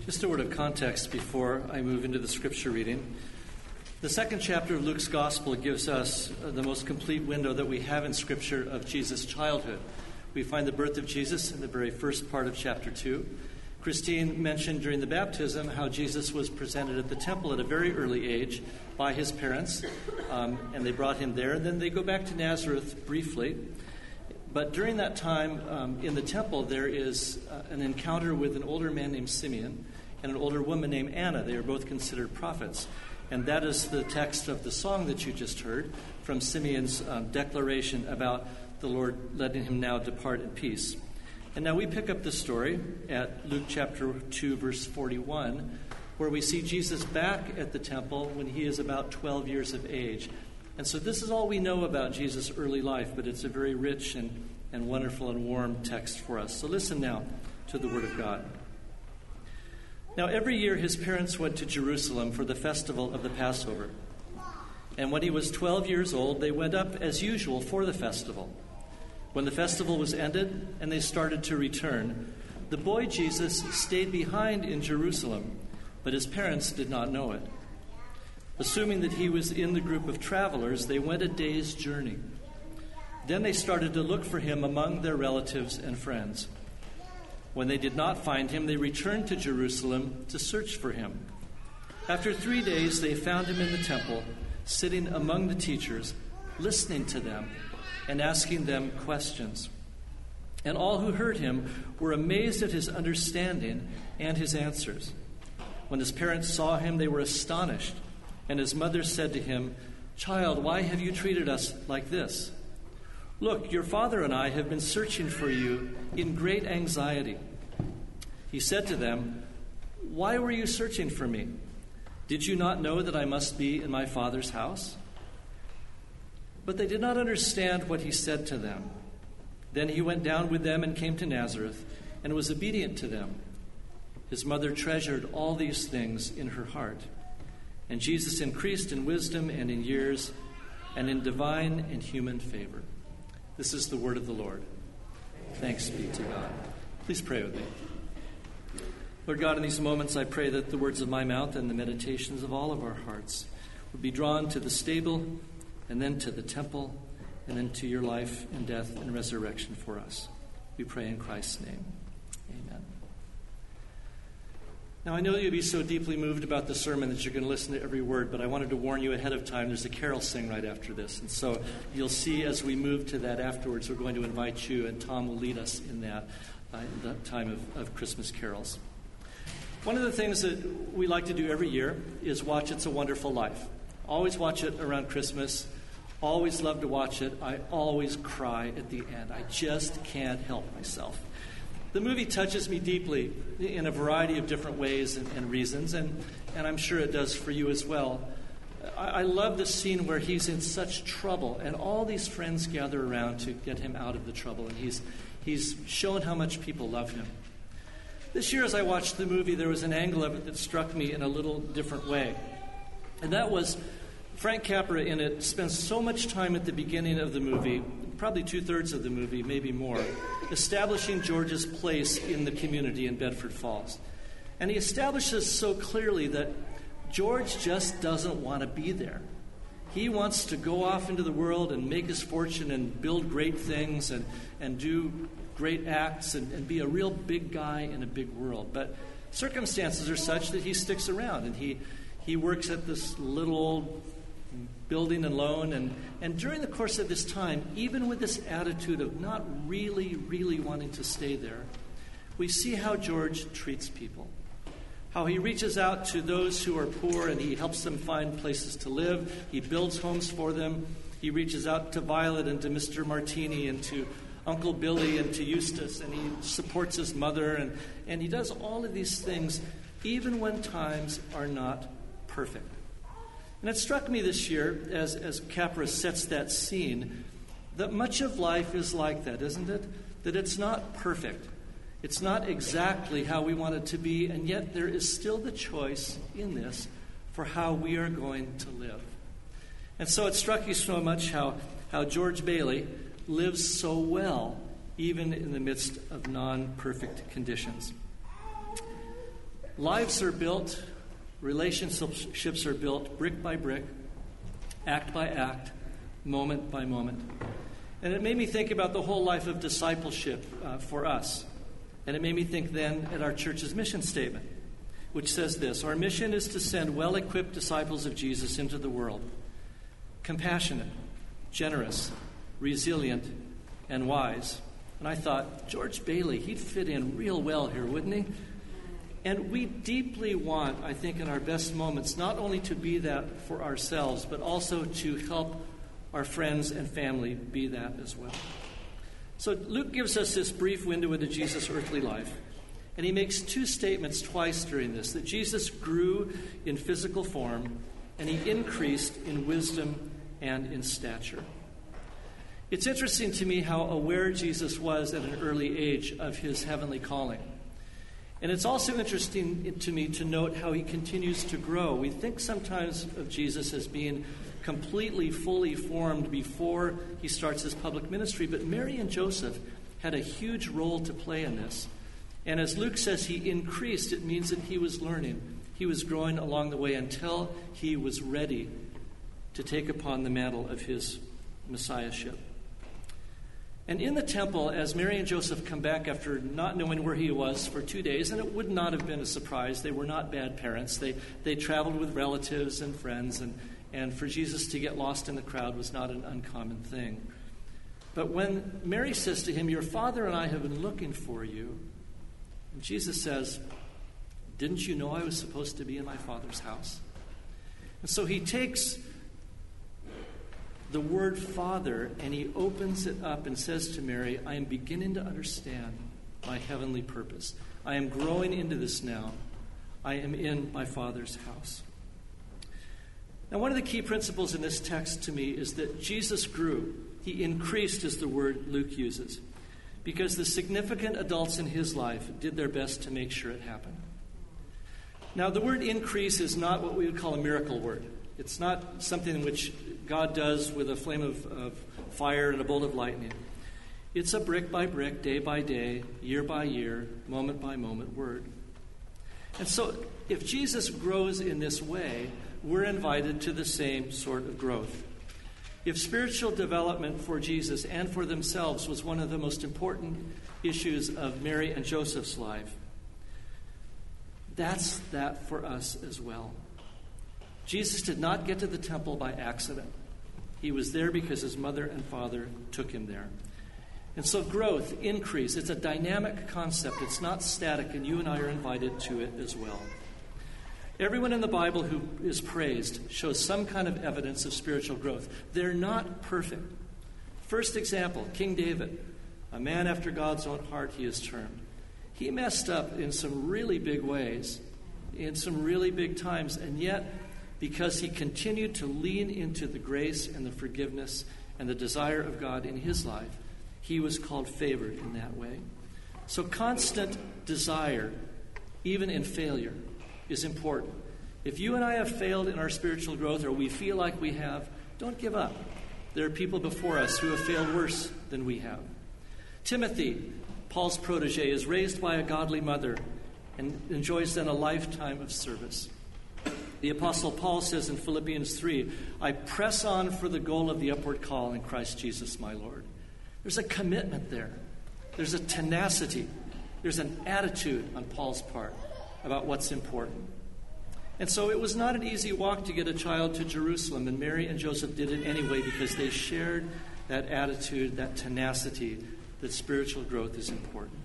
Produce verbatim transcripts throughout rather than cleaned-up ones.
Just a word of context before I move into the scripture reading. The second chapter of Luke's Gospel gives us the most complete window that we have in Scripture of Jesus' childhood. We find the birth of Jesus in the very first part of chapter two. Christine mentioned during the baptism how Jesus was presented at the temple at a very early age by his parents, um, and they brought him there. And then they go back to Nazareth briefly. But during that time um, in the temple, there is uh, an encounter with an older man named Simeon and an older woman named Anna. They are both considered prophets. And that is the text of the song that you just heard from Simeon's um, declaration about the Lord letting him now depart in peace. And now we pick up the story at Luke chapter two, verse forty-one, where we see Jesus back at the temple when he is about twelve years of age. And so this is all we know about Jesus' early life, but it's a very rich and, and wonderful and warm text for us. So listen now to the Word of God. Now every year his parents went to Jerusalem for the festival of the Passover. And when he was twelve years old, they went up as usual for the festival. When the festival was ended and they started to return, the boy Jesus stayed behind in Jerusalem, but his parents did not know it. Assuming that he was in the group of travelers, they went a day's journey. Then they started to look for him among their relatives and friends. When they did not find him, they returned to Jerusalem to search for him. After three days, they found him in the temple, sitting among the teachers, listening to them and asking them questions. And all who heard him were amazed at his understanding and his answers. When his parents saw him, they were astonished. And his mother said to him, "Child, why have you treated us like this? Look, your father and I have been searching for you in great anxiety." He said to them, "Why were you searching for me? Did you not know that I must be in my father's house?" But they did not understand what he said to them. Then he went down with them and came to Nazareth and was obedient to them. His mother treasured all these things in her heart. And Jesus increased in wisdom and in years and in divine and human favor. This is the word of the Lord. Thanks be to God. Please pray with me. Lord God, in these moments I pray that the words of my mouth and the meditations of all of our hearts would be drawn to the stable and then to the temple and then to your life and death and resurrection for us. We pray in Christ's name. Amen. Now, I know you'll be so deeply moved about the sermon that you're going to listen to every word, but I wanted to warn you ahead of time. There's a carol sing right after this. And so you'll see as we move to that afterwards, we're going to invite you, and Tom will lead us in that, uh, in that time of, of Christmas carols. One of the things that we like to do every year is watch It's a Wonderful Life. Always watch it around Christmas. Always love to watch it. I always cry at the end. I just can't help myself. The movie touches me deeply in a variety of different ways and, and reasons, and, and I'm sure it does for you as well. I, I love the scene where he's in such trouble, and all these friends gather around to get him out of the trouble, and he's, he's shown how much people love him. This year, as I watched the movie, there was an angle of it that struck me in a little different way, and that was Frank Capra in it spends so much time at the beginning of the movie, probably two-thirds of the movie, maybe more, establishing George's place in the community in Bedford Falls. And he establishes so clearly that George just doesn't want to be there. He wants to go off into the world and make his fortune and build great things and, and do great acts and, and be a real big guy in a big world. But circumstances are such that he sticks around, and he, he works at this little old building alone, and, and during the course of this time, even with this attitude of not really, really wanting to stay there, we see how George treats people, how he reaches out to those who are poor and he helps them find places to live. He builds homes for them. He reaches out to Violet and to Mister Martini and to Uncle Billy and to Eustace, and he supports his mother, and, and he does all of these things even when times are not perfect. And it struck me this year, as, as Capra sets that scene, that much of life is like that, isn't it? That it's not perfect. It's not exactly how we want it to be, and yet there is still the choice in this for how we are going to live. And so it struck you so much how, how George Bailey lives so well, even in the midst of non-perfect conditions. Lives are built, relationships are built brick by brick, act by act, moment by moment. And it made me think about the whole life of discipleship uh, for us. And it made me think then at our church's mission statement, which says this: our mission is to send well-equipped disciples of Jesus into the world, compassionate, generous, resilient, and wise. And I thought, George Bailey, he'd fit in real well here, wouldn't he? And we deeply want, I think, in our best moments, not only to be that for ourselves, but also to help our friends and family be that as well. So Luke gives us this brief window into Jesus' earthly life. And he makes two statements twice during this: that Jesus grew in physical form, and he increased in wisdom and in stature. It's interesting to me how aware Jesus was at an early age of his heavenly calling. And it's also interesting to me to note how he continues to grow. We think sometimes of Jesus as being completely, fully formed before he starts his public ministry, but Mary and Joseph had a huge role to play in this. And as Luke says, he increased. It means that he was learning. He was growing along the way until he was ready to take upon the mantle of his messiahship. And in the temple, as Mary and Joseph come back after not knowing where he was for two days, and it would not have been a surprise, they were not bad parents. They they traveled with relatives and friends, and, and for Jesus to get lost in the crowd was not an uncommon thing. But when Mary says to him, "Your father and I have been looking for you," and Jesus says, "Didn't you know I was supposed to be in my Father's house?" And so he takes the word Father and he opens it up and says to Mary, "I am beginning to understand my heavenly purpose. I am growing into this now. I am in my Father's house." Now, one of the key principles in this text to me is that Jesus grew. He increased is the word Luke uses, because the significant adults in his life did their best to make sure it happened. Now, the word increase is not what we would call a miracle word. It's not something which God does with a flame of, of fire and a bolt of lightning. It's a brick by brick, day by day, year by year, moment by moment word. And so if Jesus grows in this way, we're invited to the same sort of growth. If spiritual development for Jesus and for themselves was one of the most important issues of Mary and Joseph's life, that's that for us as well. Jesus did not get to the temple by accident. He was there because his mother and father took him there. And so growth, increase, it's a dynamic concept. It's not static, and you and I are invited to it as well. Everyone in the Bible who is praised shows some kind of evidence of spiritual growth. They're not perfect. First example, King David, a man after God's own heart he is termed. He messed up in some really big ways, in some really big times, and yet because he continued to lean into the grace and the forgiveness and the desire of God in his life, he was called favored in that way. So constant desire, even in failure, is important. If you and I have failed in our spiritual growth, or we feel like we have, don't give up. There are people before us who have failed worse than we have. Timothy, Paul's protege, is raised by a godly mother and enjoys then a lifetime of service. The Apostle Paul says in Philippians three, "I press on for the goal of the upward call in Christ Jesus my Lord." There's a commitment there. There's a tenacity. There's an attitude on Paul's part about what's important. And so it was not an easy walk to get a child to Jerusalem, and Mary and Joseph did it anyway because they shared that attitude, that tenacity, that spiritual growth is important.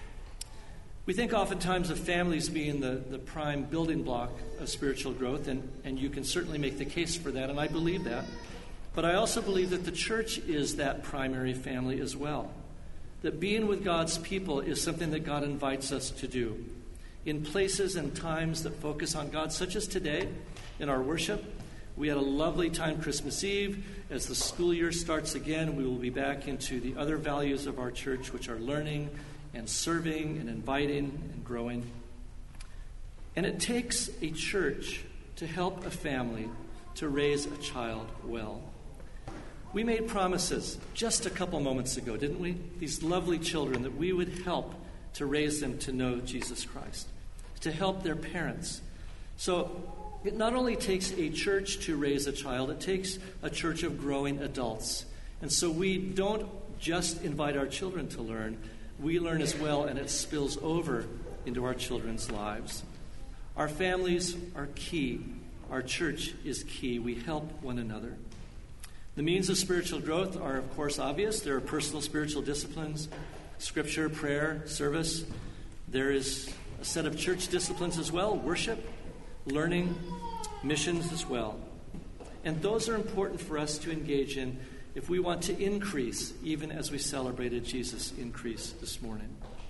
We think oftentimes of families being the, the prime building block of spiritual growth, and, and you can certainly make the case for that, and I believe that. But I also believe that the church is that primary family as well. That being with God's people is something that God invites us to do. In places and times that focus on God, such as today in our worship. We had a lovely time Christmas Eve. As the school year starts again, we will be back into the other values of our church, which are learning and serving and inviting and growing. And it takes a church to help a family to raise a child well. We made promises just a couple moments ago, didn't we? These lovely children, that we would help to raise them to know Jesus Christ. to help their parents. So it not only takes a church to raise a child, it takes a church of growing adults. And so we don't just invite our children to learn, we learn as well, and it spills over into our children's lives. Our families are key. Our church is key. We help one another. The means of spiritual growth are, of course, obvious. There are personal spiritual disciplines, scripture, prayer, service. There is a set of church disciplines as well, worship, learning, missions as well. And those are important for us to engage in if we want to increase, even as we celebrated Jesus' increase this morning.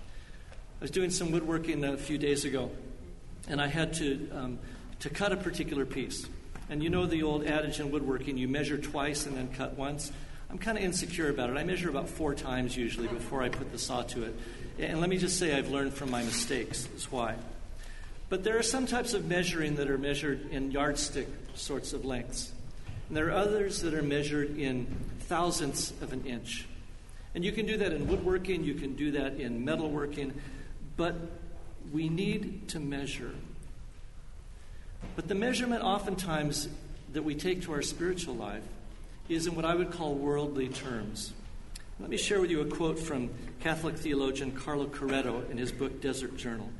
I was doing some woodworking a few days ago, and I had to um, to cut a particular piece. And you know the old adage in woodworking, you measure twice and then cut once. I'm kind of insecure about it. I measure about four times usually before I put the saw to it. And let me just say I've learned from my mistakes, is why. But there are some types of measuring that are measured in yardstick sorts of lengths. And there are others that are measured in thousandths of an inch. And you can do that in woodworking, you can do that in metalworking, but we need to measure. But the measurement oftentimes that we take to our spiritual life is in what I would call worldly terms. Let me share with you a quote from Catholic theologian Carlo Coretto in his book Desert Journal.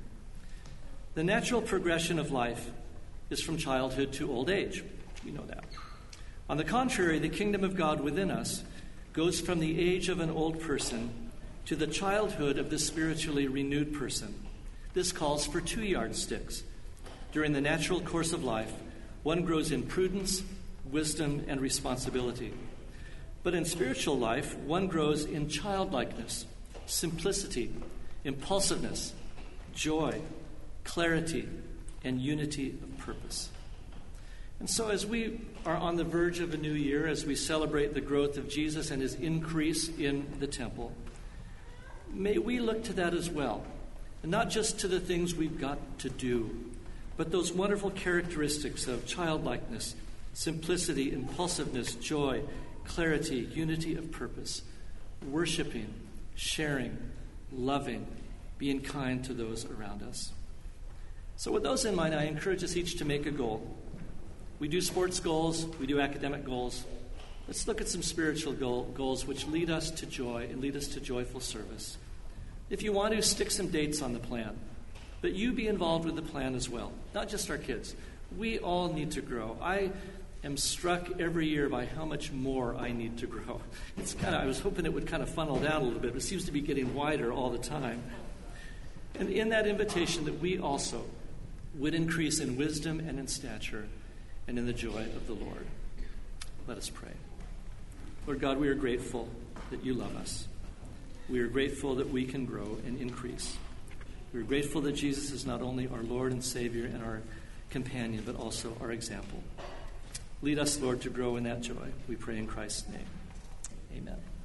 The natural progression of life is from childhood to old age. You know that. On the contrary, the kingdom of God within us goes from the age of an old person to the childhood of the spiritually renewed person. This calls for two yardsticks. During the natural course of life, one grows in prudence, wisdom, and responsibility. But in spiritual life, one grows in childlikeness, simplicity, impulsiveness, joy, clarity, and unity of purpose. And so as we are on the verge of a new year, as we celebrate the growth of Jesus and his increase in the temple, may we look to that as well, and not just to the things we've got to do, but those wonderful characteristics of childlikeness, simplicity, impulsiveness, joy, clarity, unity of purpose, worshiping, sharing, loving, being kind to those around us. So with those in mind, I encourage us each to make a goal. We do sports goals, we do academic goals. Let's look at some spiritual goal, goals which lead us to joy and lead us to joyful service. If you want to, stick some dates on the plan. But you be involved with the plan as well, not just our kids. We all need to grow. I am struck every year by how much more I need to grow. It's kind of, I was hoping it would kind of funnel down a little bit, but it seems to be getting wider all the time. And in that invitation that we also would increase in wisdom and in stature and in the joy of the Lord. Let us pray. Lord God, we are grateful that you love us. We are grateful that we can grow and increase. We are grateful that Jesus is not only our Lord and Savior and our companion, but also our example. Lead us, Lord, to grow in that joy. We pray in Christ's name. Amen.